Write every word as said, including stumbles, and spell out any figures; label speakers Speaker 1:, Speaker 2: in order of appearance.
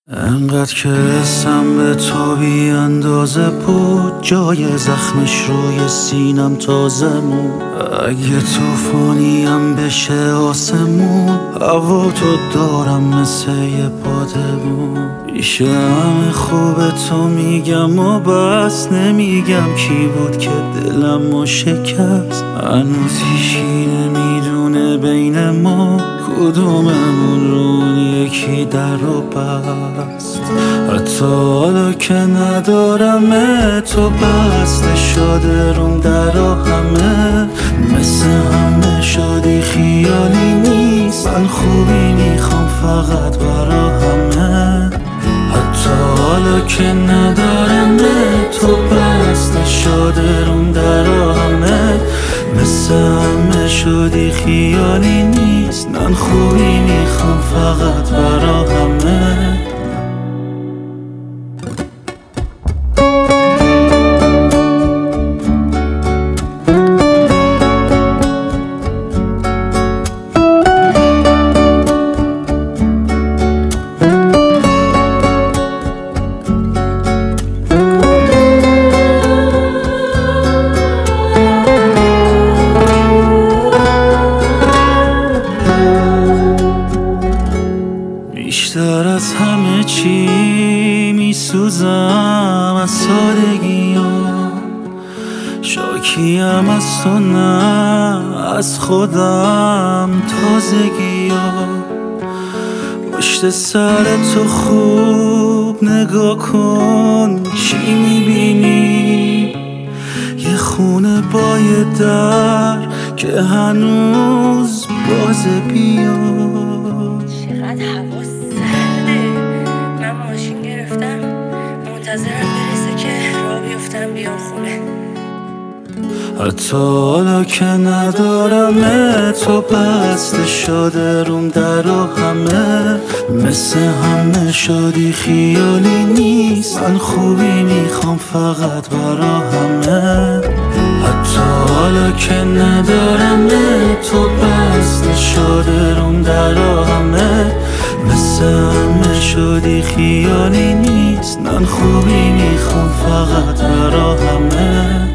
Speaker 1: انقدر که اسم به تو بی اندازه بود، جای زخمش روی سینم تازه مون. اگه توفانیم بشه آسمون، هوا تو دارم مثل یه بادمون. پیشه همه خوب تو میگم و بس نمیگم کی بود که دلمو شکست. هنوز هیچی نمیدونه بین ما کدوممون رو اون یکی در رو بست. حتی حالا که ندارم تو بسته شده روم درا همه مثل همه شادی خیالی نیست. من خوبی میخوام فقط برا همه. حتی حالا که ندارم تو بسته شده روم درا همه مثل همه شادی خیالی نیست. من خوبی میخوام فقط برا همه. بیشتر از همه چی میسوزم از سادگی ها، شاکیم از تو نه از خودم تازگی ها. پشت سر تو خوب نگاه کن چی میبینی؟ یه خونه با یه در که هنوز بازه بیاد.
Speaker 2: چقدر هوا سرده. من ماشین گرفتم منتظرم برسه که راه بیفتم بیام خونه.
Speaker 1: حتی حالا که ندارم تو بسته شده روم درا همه مثل همه شادی خیالی نیست. من خوبی میخوام فقط برا همه. حتی حالا که ندارم تو بسته شده روم درا همه مثل همه شادی خیالی نیست. من خوبی میخوام فقط برا همه.